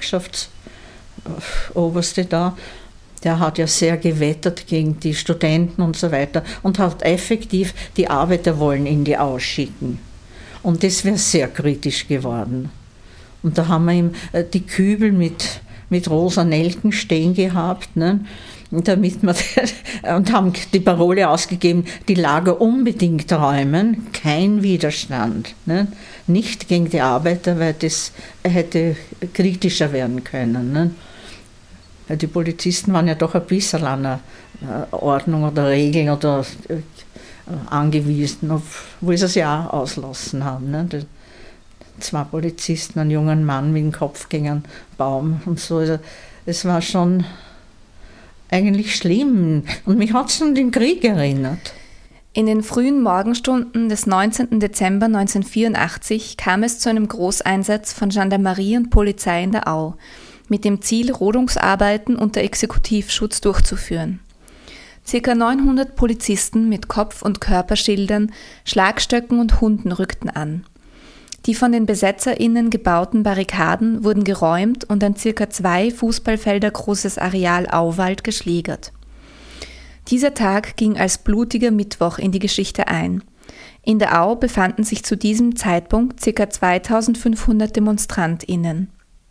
Gewerkschaftsoberste da, der hat ja sehr gewettert gegen die Studenten und so weiter und hat effektiv die Arbeiter wollen in die Au schicken. Und das wäre sehr kritisch geworden. Und da haben wir ihm die Kübel mit, mit rosa Nelken stehen gehabt, ne? Und, damit wir, und haben die Parole ausgegeben, die Lager unbedingt räumen, kein Widerstand. Ne? Nicht gegen die Arbeiter, weil das hätte kritischer werden können. Ne? Weil die Polizisten waren ja doch ein bisschen an eine Ordnung oder Regeln oder angewiesen, obwohl sie es ja auch auslassen haben. Ne? Zwei Polizisten, einen jungen Mann mit dem Kopf gegen einen Baum und so. Also, es war schon eigentlich schlimm. Und mich hat es an den Krieg erinnert. In den frühen Morgenstunden des neunzehnten Dezember neunzehnhundertvierundachtzig kam es zu einem Großeinsatz von Gendarmerie und Polizei in der Au, mit dem Ziel, Rodungsarbeiten unter Exekutivschutz durchzuführen. Circa neunhundert Polizisten mit Kopf- und Körperschildern, Schlagstöcken und Hunden rückten an. Die von den BesetzerInnen gebauten Barrikaden wurden geräumt und ein circa zwei Fußballfelder großes Areal Auwald geschlägert. Dieser Tag ging als blutiger Mittwoch in die Geschichte ein. In der Au befanden sich zu diesem Zeitpunkt circa zweitausendfünfhundert DemonstrantInnen.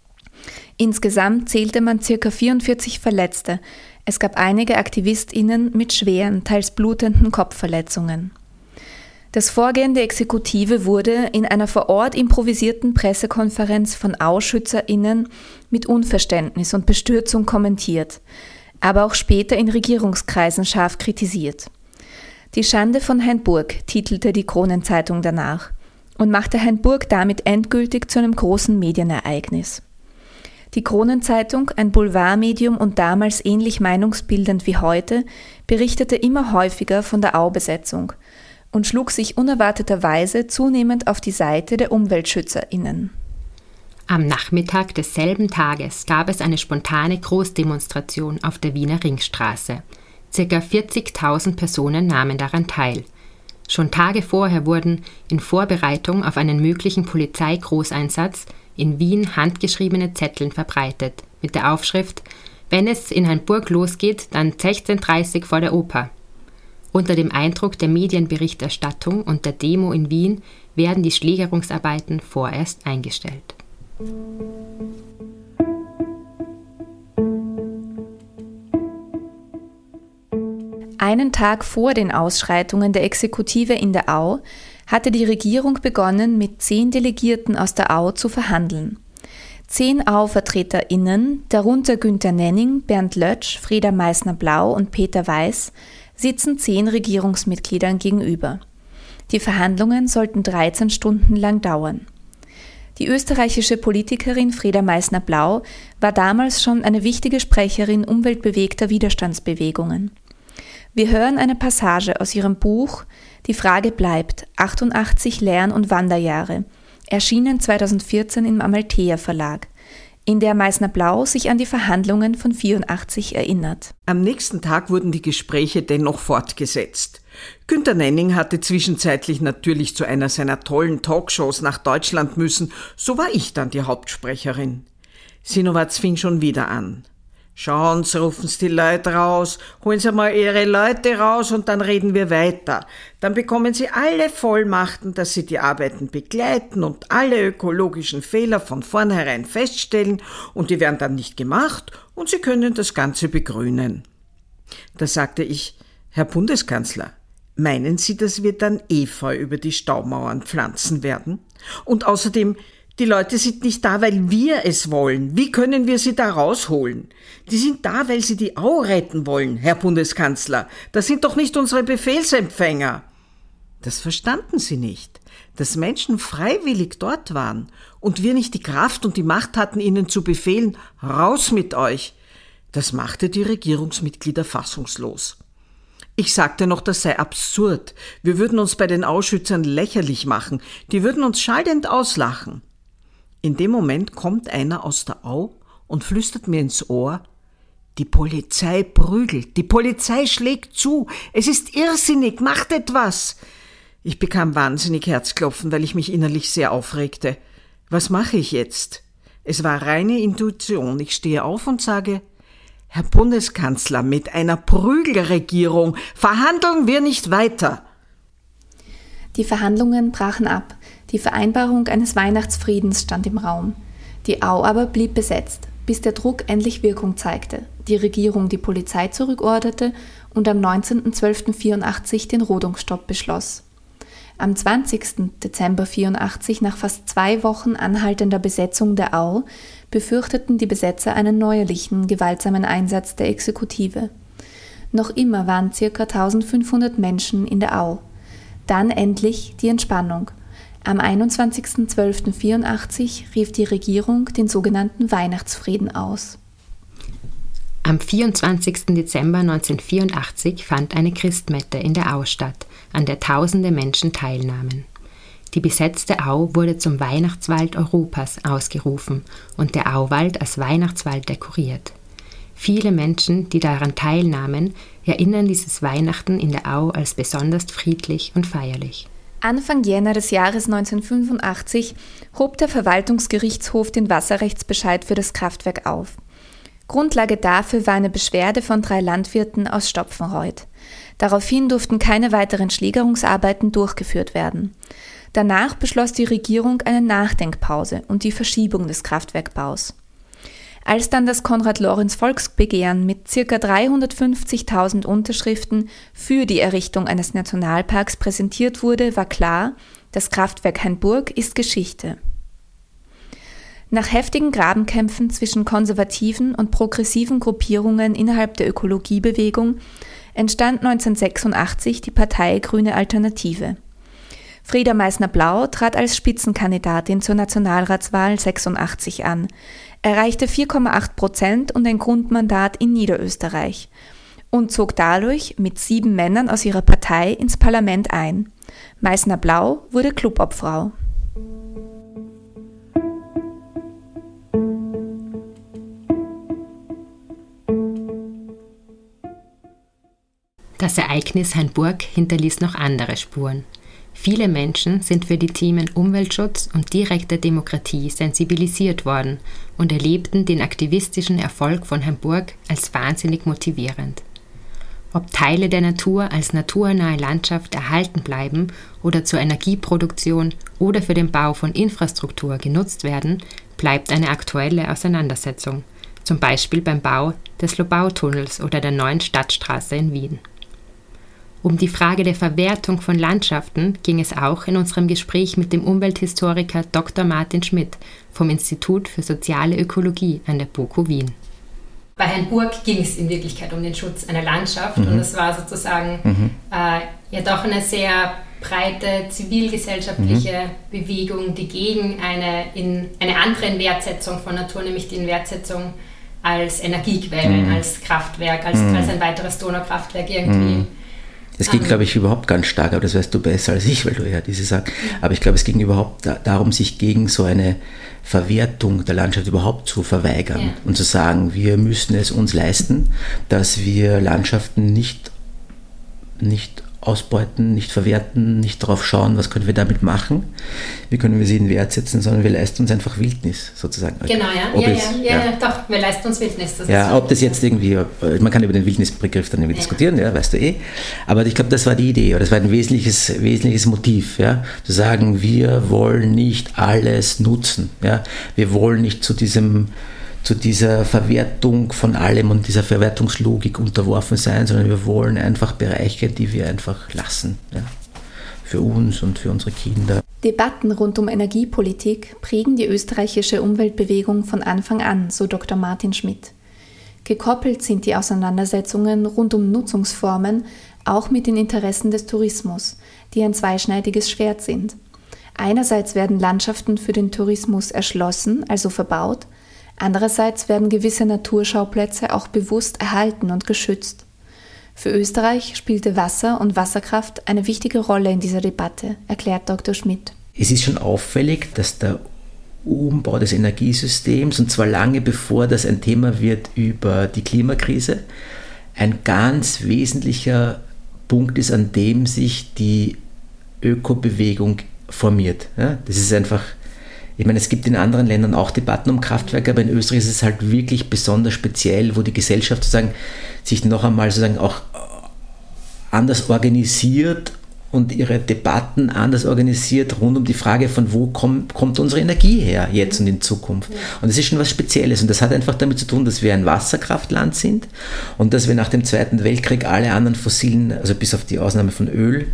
Insgesamt zählte man circa vierundvierzig Verletzte. Es gab einige AktivistInnen mit schweren, teils blutenden Kopfverletzungen. Das Vorgehen der Exekutive wurde in einer vor Ort improvisierten Pressekonferenz von AuschützerInnen mit Unverständnis und Bestürzung kommentiert, aber auch später in Regierungskreisen scharf kritisiert. Die Schande von Hainburg titelte die Kronenzeitung danach und machte Hainburg damit endgültig zu einem großen Medienereignis. Die Kronenzeitung, ein Boulevardmedium und damals ähnlich meinungsbildend wie heute, berichtete immer häufiger von der Au-Besetzung und schlug sich unerwarteterweise zunehmend auf die Seite der UmweltschützerInnen. Am Nachmittag desselben Tages gab es eine spontane Großdemonstration auf der Wiener Ringstraße. Circa vierzigtausend Personen nahmen daran teil. Schon Tage vorher wurden in Vorbereitung auf einen möglichen Polizeigroßeinsatz in Wien handgeschriebene Zetteln verbreitet, mit der Aufschrift: Wenn es in Hainburg losgeht, dann sechzehn Uhr dreißig vor der Oper. Unter dem Eindruck der Medienberichterstattung und der Demo in Wien werden die Schlägerungsarbeiten vorerst eingestellt. Einen Tag vor den Ausschreitungen der Exekutive in der Au hatte die Regierung begonnen, mit zehn Delegierten aus der Au zu verhandeln. Zehn Au-VertreterInnen, darunter Günther Nenning, Bernd Lötsch, Frieda Meissner-Blau und Peter Weiß, sitzen zehn Regierungsmitgliedern gegenüber. Die Verhandlungen sollten dreizehn Stunden lang dauern. Die österreichische Politikerin Frieda Meissner-Blau war damals schon eine wichtige Sprecherin umweltbewegter Widerstandsbewegungen. Wir hören eine Passage aus ihrem Buch »Die Frage bleibt, achtundachtzig Lern- und Wanderjahre«, erschienen zweitausendvierzehn im Amalthea Verlag. in der Meißner-Blau sich an die Verhandlungen von vierundachtzig erinnert. Am nächsten Tag wurden die Gespräche dennoch fortgesetzt. Günter Nenning hatte zwischenzeitlich natürlich zu einer seiner tollen Talkshows nach Deutschland müssen, so war ich dann die Hauptsprecherin. Sinowatz fing schon wieder an. Schauen Sie, rufen Sie die Leute raus, holen Sie mal Ihre Leute raus und dann reden wir weiter. Dann bekommen Sie alle Vollmachten, dass Sie die Arbeiten begleiten und alle ökologischen Fehler von vornherein feststellen und die werden dann nicht gemacht und Sie können das Ganze begrünen. Da sagte ich, Herr Bundeskanzler, meinen Sie, dass wir dann Efeu über die Staumauern pflanzen werden? Und außerdem, die Leute sind nicht da, weil wir es wollen. Wie können wir sie da rausholen? Die sind da, weil sie die Au retten wollen, Herr Bundeskanzler. Das sind doch nicht unsere Befehlsempfänger. Das verstanden sie nicht, dass Menschen freiwillig dort waren und wir nicht die Kraft und die Macht hatten, ihnen zu befehlen, raus mit euch. Das machte die Regierungsmitglieder fassungslos. Ich sagte noch, das sei absurd. Wir würden uns bei den Auschützern lächerlich machen. Die würden uns schallend auslachen. In dem Moment kommt einer aus der Au und flüstert mir ins Ohr, die Polizei prügelt, die Polizei schlägt zu, es ist irrsinnig, macht etwas. Ich bekam wahnsinnig Herzklopfen, weil ich mich innerlich sehr aufregte. Was mache ich jetzt? Es war reine Intuition. Ich stehe auf und sage, Herr Bundeskanzler, mit einer Prügelregierung verhandeln wir nicht weiter. Die Verhandlungen brachen ab. Die Vereinbarung eines Weihnachtsfriedens stand im Raum. Die Au aber blieb besetzt, bis der Druck endlich Wirkung zeigte, die Regierung die Polizei zurückorderte und am neunzehnten zwölften vierundachtzig den Rodungsstopp beschloss. Am zwanzigsten Dezember vierundachtzig, nach fast zwei Wochen anhaltender Besetzung der Au, befürchteten die Besetzer einen neuerlichen, gewaltsamen Einsatz der Exekutive. Noch immer waren ca. eintausendfünfhundert Menschen in der Au. Dann endlich die Entspannung. Am einundzwanzigsten zwölften vierundachtzig rief die Regierung den sogenannten Weihnachtsfrieden aus. Am vierundzwanzigsten Dezember neunzehnhundertvierundachtzig fand eine Christmette in der Au statt, an der tausende Menschen teilnahmen. Die besetzte Au wurde zum Weihnachtswald Europas ausgerufen und der Auwald als Weihnachtswald dekoriert. Viele Menschen, die daran teilnahmen, erinnern dieses Weihnachten in der Au als besonders friedlich und feierlich. Anfang Jänner des Jahres neunzehnhundertfünfundachtzig hob der Verwaltungsgerichtshof den Wasserrechtsbescheid für das Kraftwerk auf. Grundlage dafür war eine Beschwerde von drei Landwirten aus Stopfenreuth. Daraufhin durften keine weiteren Schlägerungsarbeiten durchgeführt werden. Danach beschloss die Regierung eine Nachdenkpause und die Verschiebung des Kraftwerkbaus. Als dann das Konrad-Lorenz-Volksbegehren mit ca. dreihundertfünfzigtausend Unterschriften für die Errichtung eines Nationalparks präsentiert wurde, war klar, das Kraftwerk Hainburg ist Geschichte. Nach heftigen Grabenkämpfen zwischen konservativen und progressiven Gruppierungen innerhalb der Ökologiebewegung entstand neunzehnhundertsechsundachtzig die Partei Grüne Alternative. Frieda Meißner-Blau trat als Spitzenkandidatin zur Nationalratswahl sechsundachtzig an, erreichte vier Komma acht Prozent und ein Grundmandat in Niederösterreich und zog dadurch mit sieben Männern aus ihrer Partei ins Parlament ein. Meißner-Blau wurde Clubobfrau. Das Ereignis Hainburg hinterließ noch andere Spuren. Viele Menschen sind für die Themen Umweltschutz und direkte Demokratie sensibilisiert worden und erlebten den aktivistischen Erfolg von Hainburg als wahnsinnig motivierend. Ob Teile der Natur als naturnahe Landschaft erhalten bleiben oder zur Energieproduktion oder für den Bau von Infrastruktur genutzt werden, bleibt eine aktuelle Auseinandersetzung, zum Beispiel beim Bau des Lobau-Tunnels oder der neuen Stadtstraße in Wien. Um die Frage der Verwertung von Landschaften ging es auch in unserem Gespräch mit dem Umwelthistoriker Doktor Martin Schmidt vom Institut für soziale Ökologie an der BOKU Wien. Bei Hainburg ging es in Wirklichkeit um den Schutz einer Landschaft Mhm. und das war sozusagen Mhm. äh, ja doch eine sehr breite zivilgesellschaftliche mhm. Bewegung, die gegen eine, in, eine andere Wertsetzung von Natur, nämlich die Wertsetzung als Energiequelle, mhm. als Kraftwerk, als, mhm. als ein weiteres Donaukraftwerk irgendwie mhm. Es ging, glaube ich, überhaupt ganz stark, aber das weißt du besser als ich, weil du ja diese sagst. Aber ich glaube, es ging überhaupt da, darum, sich gegen so eine Verwertung der Landschaft überhaupt zu verweigern ja. und zu sagen, wir müssen es uns leisten, dass wir Landschaften nicht, nicht ausbeuten, nicht verwerten, nicht darauf schauen, was können wir damit machen, wie können wir sie in Wert setzen, sondern wir leisten uns einfach Wildnis sozusagen. Genau, ja, ja, es, ja, ja, ja, doch, wir leisten uns Wildnis. Das ja, ist ob das jetzt irgendwie, man kann über den Wildnisbegriff dann irgendwie ja. diskutieren, ja, weißt du eh, aber ich glaube, das war die Idee, oder das war ein wesentliches, wesentliches Motiv, ja, zu sagen, wir wollen nicht alles nutzen, ja, wir wollen nicht zu diesem zu dieser Verwertung von allem und dieser Verwertungslogik unterworfen sein, sondern wir wollen einfach Bereiche, die wir einfach lassen, ja, für uns und für unsere Kinder. Debatten rund um Energiepolitik prägen die österreichische Umweltbewegung von Anfang an, so Doktor Martin Schmidt. Gekoppelt sind die Auseinandersetzungen rund um Nutzungsformen auch mit den Interessen des Tourismus, die ein zweischneidiges Schwert sind. Einerseits werden Landschaften für den Tourismus erschlossen, also verbaut, andererseits werden gewisse Naturschauplätze auch bewusst erhalten und geschützt. Für Österreich spielte Wasser und Wasserkraft eine wichtige Rolle in dieser Debatte, erklärt Doktor Schmidt. Es ist schon auffällig, dass der Umbau des Energiesystems, und zwar lange bevor das ein Thema wird über die Klimakrise, ein ganz wesentlicher Punkt ist, an dem sich die Ökobewegung formiert. Ja, das ist einfach, ich meine, es gibt in anderen Ländern auch Debatten um Kraftwerke, aber in Österreich ist es halt wirklich besonders speziell, wo die Gesellschaft sozusagen sich noch einmal sozusagen auch anders organisiert und ihre Debatten anders organisiert rund um die Frage von, wo kommt, kommt unsere Energie her jetzt und in Zukunft. Und das ist schon was Spezielles und das hat einfach damit zu tun, dass wir ein Wasserkraftland sind und dass wir nach dem Zweiten Weltkrieg alle anderen fossilen, also bis auf die Ausnahme von Öl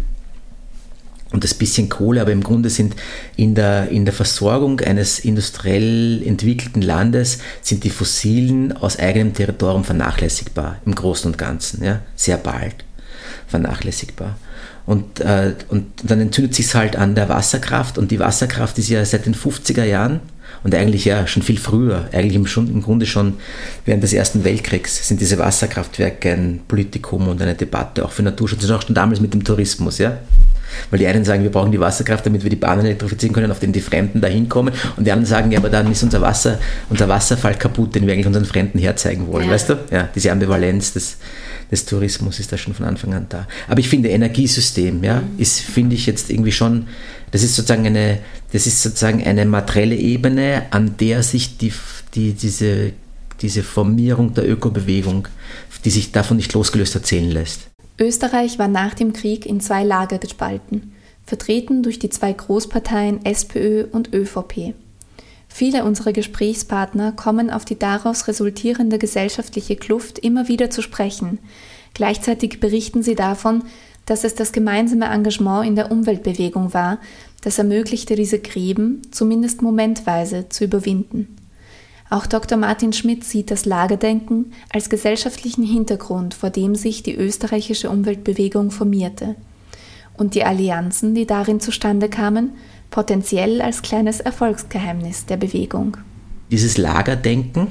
und das bisschen Kohle, aber im Grunde sind in der, in der Versorgung eines industriell entwickelten Landes sind die Fossilen aus eigenem Territorium vernachlässigbar, im Großen und Ganzen, ja, sehr bald vernachlässigbar. Und, äh, und dann entzündet sich es halt an der Wasserkraft und die Wasserkraft ist ja seit den fünfziger Jahren und eigentlich ja schon viel früher, eigentlich im, schon, im Grunde schon während des Ersten Weltkriegs sind diese Wasserkraftwerke ein Politikum und eine Debatte auch für Naturschutz und auch schon damals mit dem Tourismus, ja. Weil die einen sagen, wir brauchen die Wasserkraft, damit wir die Bahnen elektrifizieren können, auf denen die Fremden da hinkommen. Und die anderen sagen, ja, aber dann ist unser Wasser, unser Wasserfall kaputt, den wir eigentlich unseren Fremden herzeigen wollen. Ja. Weißt du? Ja, diese Ambivalenz des, des Tourismus ist da schon von Anfang an da. Aber ich finde, Energiesystem, ja, mhm. ist, finde ich jetzt irgendwie schon, das ist sozusagen eine, das ist sozusagen eine materielle Ebene, an der sich die, die, diese, diese Formierung der Ökobewegung, die sich davon nicht losgelöst erzählen lässt. Österreich war nach dem Krieg in zwei Lager gespalten, vertreten durch die zwei Großparteien SPÖ und ÖVP. Viele unserer Gesprächspartner kommen auf die daraus resultierende gesellschaftliche Kluft immer wieder zu sprechen. Gleichzeitig berichten sie davon, dass es das gemeinsame Engagement in der Umweltbewegung war, das ermöglichte, diese Gräben, zumindest momentweise, zu überwinden. Auch Doktor Martin Schmidt sieht das Lagerdenken als gesellschaftlichen Hintergrund, vor dem sich die österreichische Umweltbewegung formierte. Und die Allianzen, die darin zustande kamen, potenziell als kleines Erfolgsgeheimnis der Bewegung. Dieses Lagerdenken,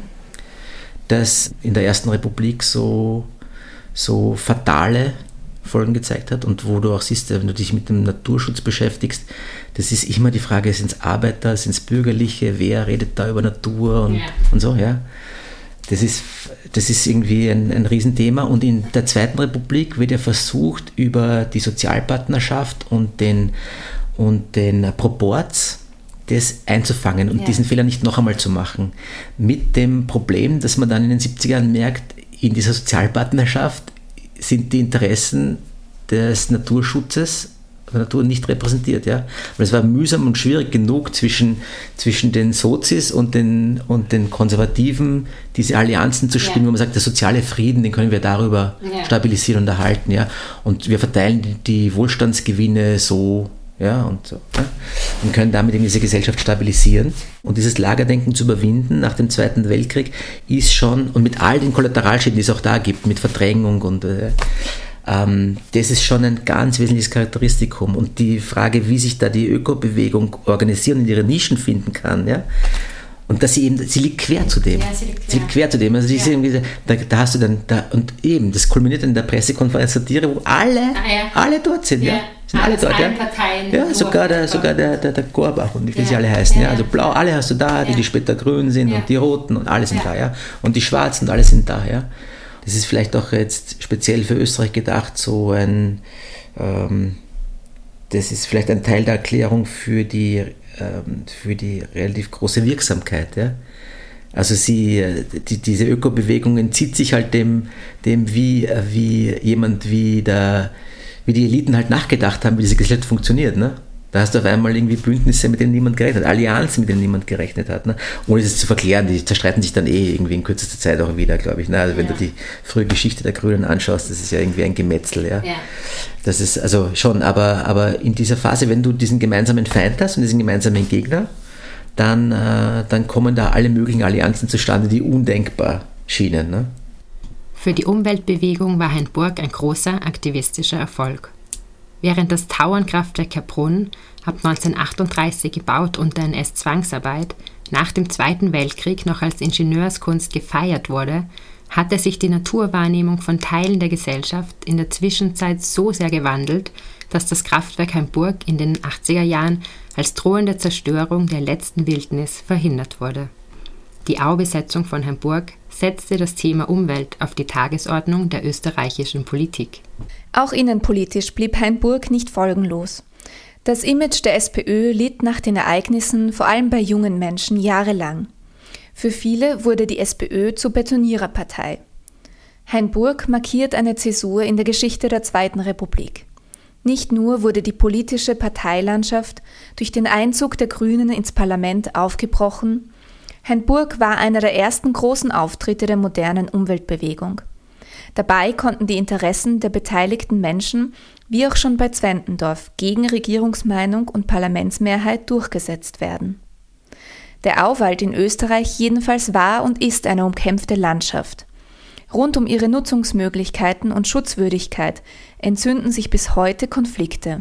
das in der Ersten Republik so, so fatale Folgen gezeigt hat und wo du auch siehst, wenn du dich mit dem Naturschutz beschäftigst, das ist immer die Frage, sind es Arbeiter, sind es Bürgerliche, wer redet da über Natur und, ja. und so, ja. Das ist, das ist irgendwie ein, ein Riesenthema und in der Zweiten Republik wird ja versucht, über die Sozialpartnerschaft und den, und den Proporz das einzufangen und ja. diesen Fehler nicht noch einmal zu machen. Mit dem Problem, dass man dann in den siebziger Jahren merkt, in dieser Sozialpartnerschaft sind die Interessen des Naturschutzes der Natur nicht repräsentiert. Ja? Weil es war mühsam und schwierig genug zwischen, zwischen den Sozis und den, und den Konservativen diese Allianzen zu spielen, ja. wo man sagt, der soziale Frieden, den können wir darüber ja. stabilisieren und erhalten. Ja? Und wir verteilen die, die Wohlstandsgewinne so, ja, und, so, ja? und können damit eben diese Gesellschaft stabilisieren. Und dieses Lagerdenken zu überwinden nach dem Zweiten Weltkrieg ist schon, und mit all den Kollateralschäden, die es auch da gibt, mit Verdrängung und äh, ähm, das ist schon ein ganz wesentliches Charakteristikum. Und die Frage, wie sich da die Ökobewegung organisieren und ihre Nischen finden kann, ja, Und dass sie eben, sie liegt quer zu dem. Ja, sie liegt quer. Sie liegt quer zu dem. Also diese, ja. da, da hast du dann, da, und eben, das kulminiert in der Pressekonferenz der Tiere, wo alle, ah, ja. alle dort sind, ja. ja. Sind alle dort, ja. Parteien ja, sogar der, sogar der, der, der Gorbach und wie ja. sie alle heißen, ja. ja. Also blau, alle hast du da, die, ja. die später grün sind ja. und die roten und alle sind ja. da, ja. Und die schwarzen, alle sind da, ja. Das ist vielleicht auch jetzt speziell für Österreich gedacht, so ein, ähm, das ist vielleicht ein Teil der Erklärung für die, ähm, für die relativ große Wirksamkeit, ja. Also sie, die, diese Ökobewegung entzieht sich halt dem, dem wie, wie jemand wie der wie die Eliten halt nachgedacht haben, wie diese Gesellschaft funktioniert. Ne? Da hast du auf einmal irgendwie Bündnisse, mit denen niemand gerechnet hat, Allianzen, mit denen niemand gerechnet hat. Ne? Ohne es zu verklären, die zerstreiten sich dann eh irgendwie in kürzester Zeit auch wieder, glaube ich. Ne? Also wenn ja. du die frühe Geschichte der Grünen anschaust, das ist ja irgendwie ein Gemetzel. Ja? Ja. Das ist also schon, aber, aber in dieser Phase, wenn du diesen gemeinsamen Feind hast und diesen gemeinsamen Gegner, dann, äh, dann kommen da alle möglichen Allianzen zustande, die undenkbar schienen. Ne? Für die Umweltbewegung war Hainburg ein großer aktivistischer Erfolg. Während das Tauernkraftwerk Heilbronn ab neunzehnhundertachtunddreißig gebaut unter N S-Zwangsarbeit nach dem Zweiten Weltkrieg noch als Ingenieurskunst gefeiert wurde, hatte sich die Naturwahrnehmung von Teilen der Gesellschaft in der Zwischenzeit so sehr gewandelt, dass das Kraftwerk Hainburg in den achtziger Jahren als drohende Zerstörung der letzten Wildnis verhindert wurde. Die Aubesetzung von Hainburg setzte das Thema Umwelt auf die Tagesordnung der österreichischen Politik. Auch innenpolitisch blieb Hainburg nicht folgenlos. Das Image der SPÖ litt nach den Ereignissen vor allem bei jungen Menschen jahrelang. Für viele wurde die SPÖ zur Betoniererpartei. Hainburg markiert eine Zäsur in der Geschichte der Zweiten Republik. Nicht nur wurde die politische Parteilandschaft durch den Einzug der Grünen ins Parlament aufgebrochen, Hainburg war einer der ersten großen Auftritte der modernen Umweltbewegung. Dabei konnten die Interessen der beteiligten Menschen, wie auch schon bei Zwentendorf, gegen Regierungsmeinung und Parlamentsmehrheit durchgesetzt werden. Der Auwald in Österreich jedenfalls war und ist eine umkämpfte Landschaft. Rund um ihre Nutzungsmöglichkeiten und Schutzwürdigkeit entzünden sich bis heute Konflikte.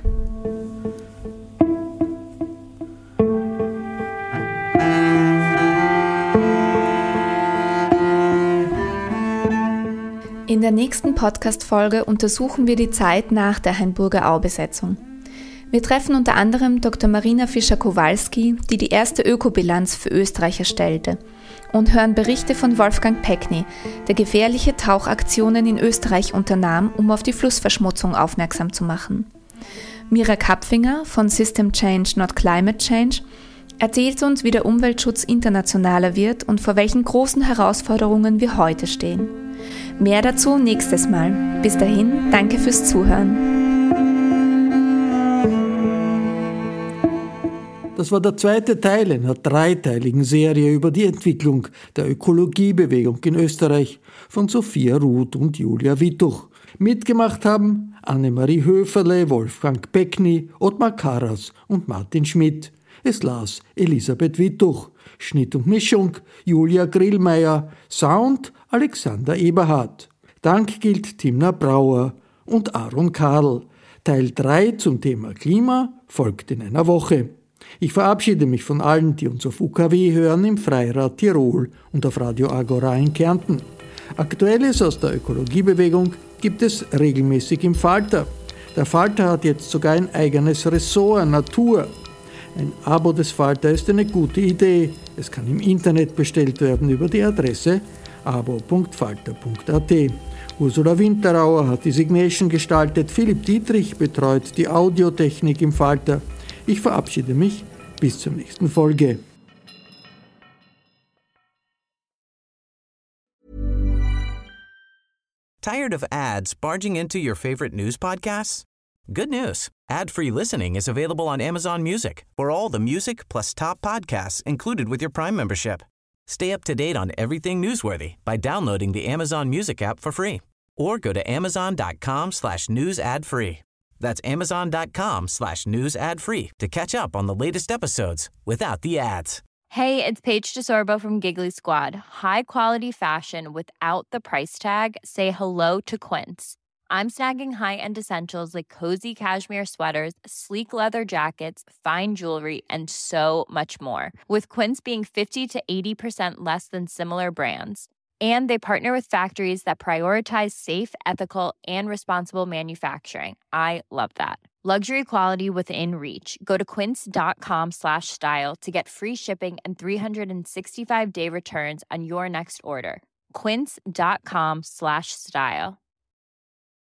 In der nächsten Podcast-Folge untersuchen wir die Zeit nach der Hainburger Aubesetzung. Wir treffen unter anderem Doktor Marina Fischer-Kowalski, die die erste Ökobilanz für Österreich erstellte, und hören Berichte von Wolfgang Peckny, der gefährliche Tauchaktionen in Österreich unternahm, um auf die Flussverschmutzung aufmerksam zu machen. Mira Kapfinger von System Change Not Climate Change erzählt uns, wie der Umweltschutz internationaler wird und vor welchen großen Herausforderungen wir heute stehen. Mehr dazu nächstes Mal. Bis dahin, danke fürs Zuhören. Das war der zweite Teil einer dreiteiligen Serie über die Entwicklung der Ökologiebewegung in Österreich von Sophia Ruth und Julia Wittuch. Mitgemacht haben Annemarie Höferle, Wolfgang Peckny, Ottmar Karas und Martin Schmidt. Es las Elisabeth Wittuch. Schnitt und Mischung Julia Grillmeier, Sound Alexander Eberhardt. Dank gilt Timna Brauer und Aaron Karl. Teil drei zum Thema Klima folgt in einer Woche. Ich verabschiede mich von allen, die uns auf U K W hören, im Freirad Tirol und auf Radio Agora in Kärnten. Aktuelles aus der Ökologiebewegung gibt es regelmäßig im Falter. Der Falter hat jetzt sogar ein eigenes Ressort Natur. Ein Abo des Falter ist eine gute Idee. Es kann im Internet bestellt werden über die Adresse abo punkt falter punkt a t. Ursula Winterauer hat die Signation gestaltet, Philipp Dietrich betreut die Audiotechnik im Falter. Ich verabschiede mich bis zur nächsten Folge. Tired of ads barging into your favorite news podcasts? Good news. Ad-free listening is available on Amazon Music for all the music plus top podcasts included with your Prime membership. Stay up to date on everything newsworthy by downloading the Amazon Music app for free or go to amazon.com slash news ad free. That's amazon.com slash news ad free to catch up on the latest episodes without the ads. Hey, it's Paige DeSorbo from Giggly Squad. High quality fashion without the price tag. Say hello to Quince. I'm snagging high-end essentials like cozy cashmere sweaters, sleek leather jackets, fine jewelry, and so much more. With Quince being fifty to eighty percent less than similar brands. And they partner with factories that prioritize safe, ethical, and responsible manufacturing. I love that. Luxury quality within reach. Go to quince.com slash style to get free shipping and three sixty-five day returns on your next order. Quince.com slash style.